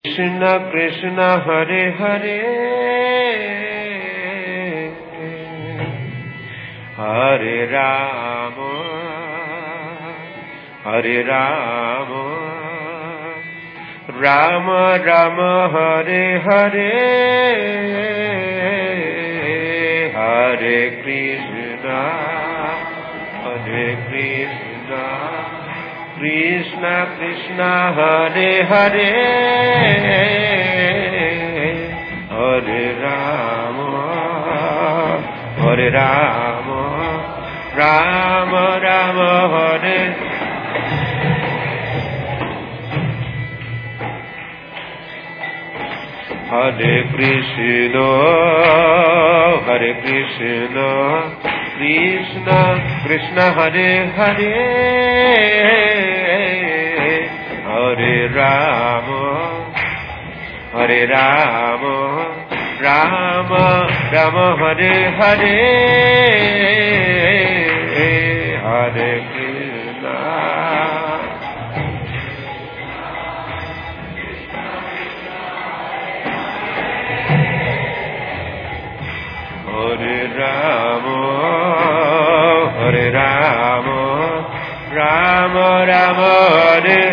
Krishna Krishna Hare Hare Hare Rama Hare Rama Rama Rama Hare Hare Hare Krishna Hare Krishna Krishna Krishna Hare Hare Hare Rama Hare Rama Rama Rama Hare Hare Krishna Hare Krishna Krishna Krishna Hare Hare Hare Rama Hare Rama Rama Rama Hare Hare Hare Krishna Hare Rama Hare Rama Rama Rama Hare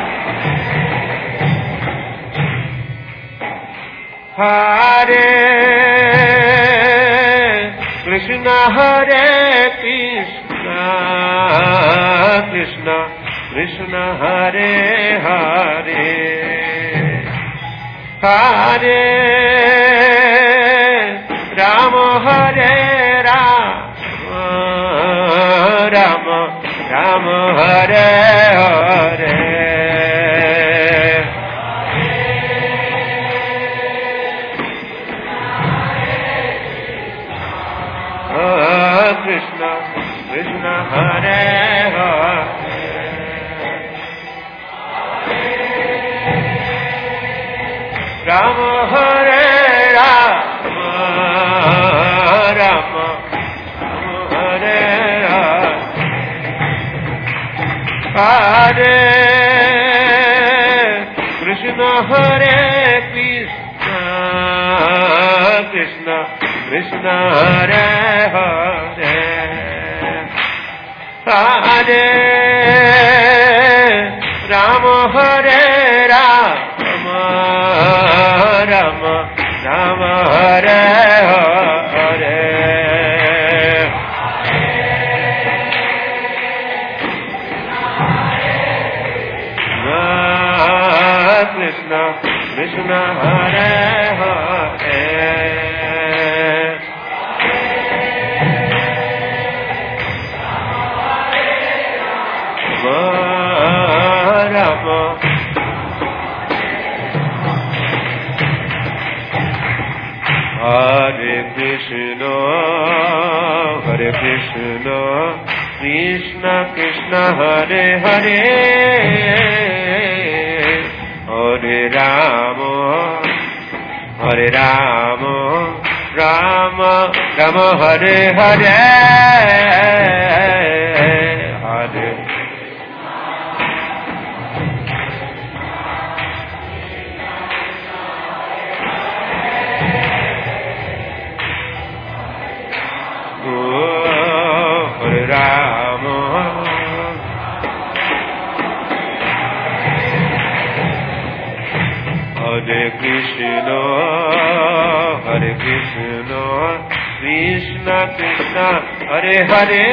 Hare Krishna Hare Krishna Krishna Krishna Hare Hare Hare Rama Hare Rama Rama Rama Hare Hare Krishna Krishna Hare Hare Rama Hare Rama Rama Hare Hare Hare Krishna Hare Krishna Krishna Krishna Hare Hare Hare Rama Hare Rama Rama Rama Hare Hare Krishna Krishna Hare Hare Rama Hare Krishna Hare Krishna Krishna Krishna Hare Hare Hare Rama Hare Rama Rama Rama Hare Hare Hare Rama Hare Krishna Hare Krishna Krishna Krishna Hare Hare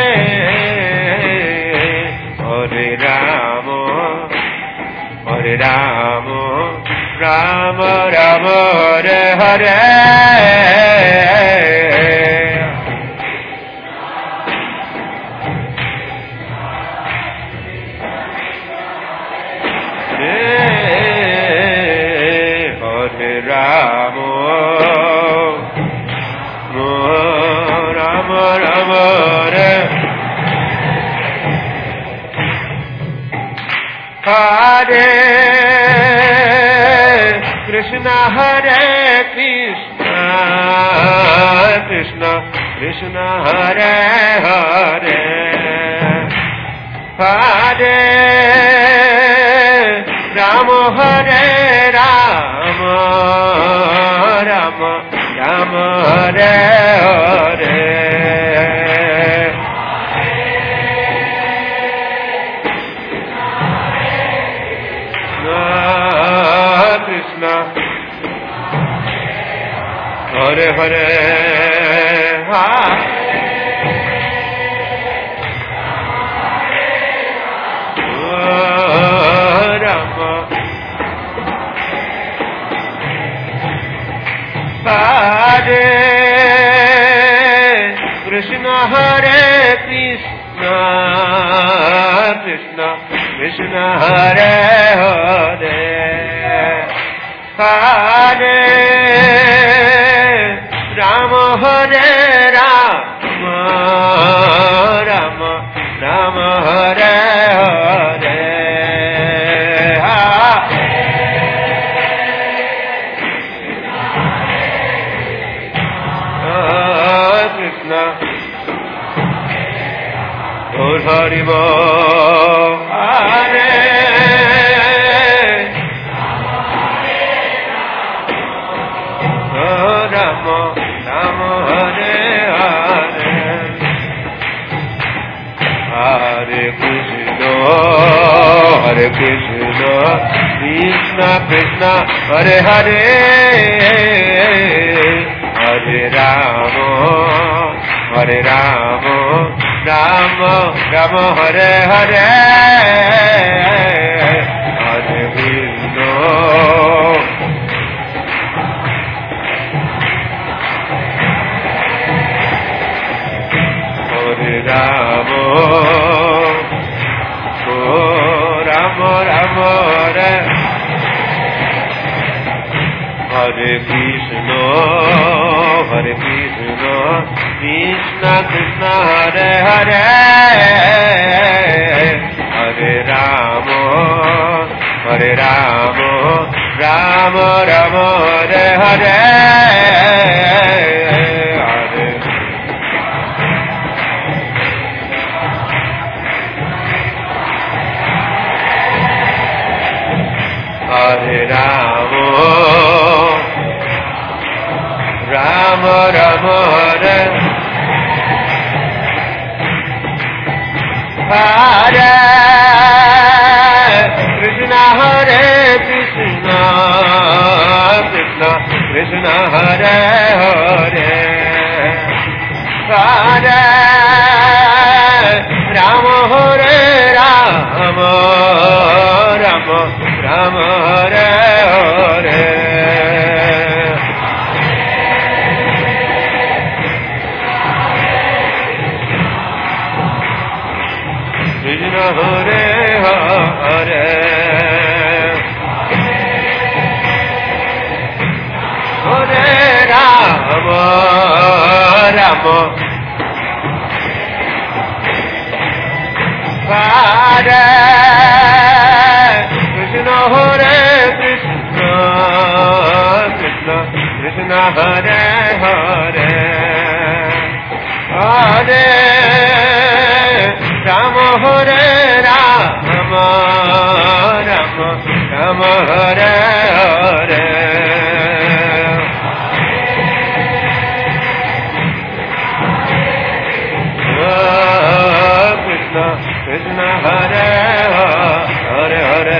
Hare Rama Hare Rama Rama Rama Hare Hare Hare Krishna Hare Krishna Krishna Krishna Hare Hare Hare Rama Hare Rama Hare Hare Krishna Hare Hare Hare Krishna Hare Krishna Krishna Krishna Hare Hare Hare Rama Hare Rama Rama Rama Hare Hare Hari Bo Hare Rama Rama Hare Hare Hare Krishna Krishna Krishna Hare Hare Hare Rama Hare Rama Rama Rama Hare Hare Hare Krishna Hare Rama Rama Rama Hare Hare Krishna Krishna Krishna Hare Hare Hare Rama Rama Rama Hare Hare Hare Rama Rama Rama Hare Hare Krishna Hare Krishna Krishna Krishna Hare Hare Hare Rama Hare Rama Rama Rama Hare Hare Krishna Hare Hare Hare Rama Rama Hare Krishna Hare Krishna Krishna Krishna Hare Hare Hare Rama Hare Rama Rama Rama Hare Hare Krishna Krishna Hare Hare Hare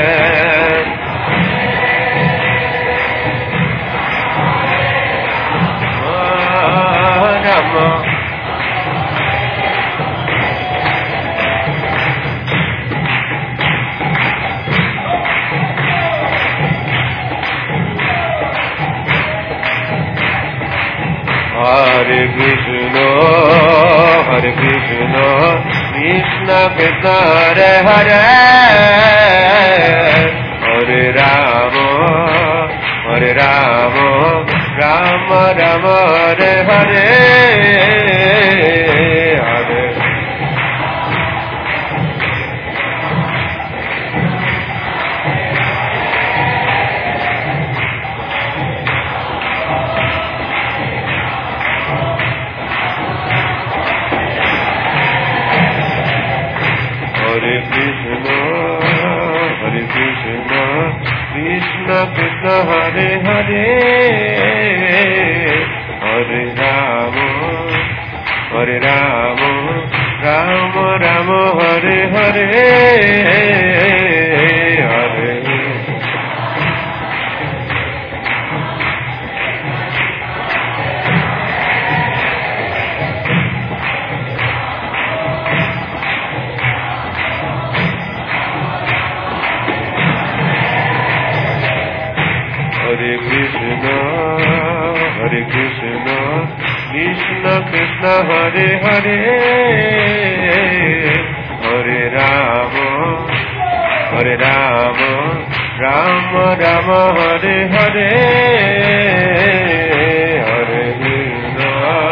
Rama Hare Krishna Krishna Krishna Hare Hare Hare Rama Rama Rama Hare Hare Hare Krishna Krishna Hare Hare Hare Rama, Hare Rama, Rama Rama, Hare Hare, Hare Krishna, Krishna Krishna, Hare Hare, Hare Rama, Rama Rama, Hare Hare, Hare Krishna.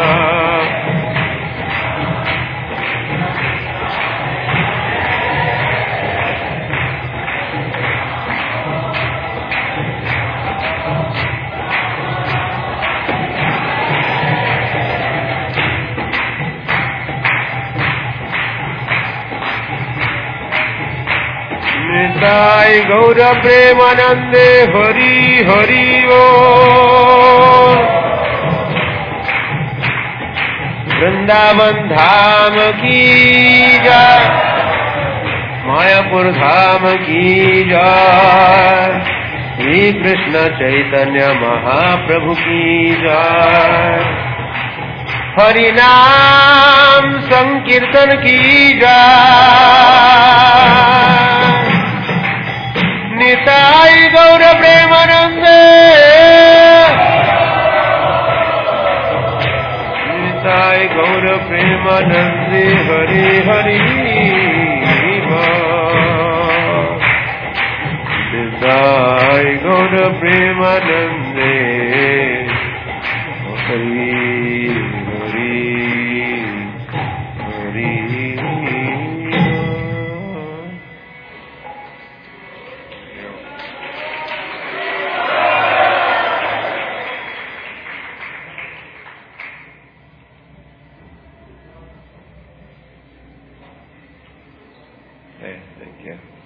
Nitai Gaura Premanande, Hari Hari Bol. Vrindavan Dham ki jai, Mayapur Dham ki jai, Shri Krishna Chaitanya Mahaprabhu ki jai, Hari Naam Sankirtan ki jai, Nitai Gaura Premanande, Nitai Gaura Premanande, Hari Hari Bol. Nitai Gaura Premanande, Hari Hari Hari. Thank you.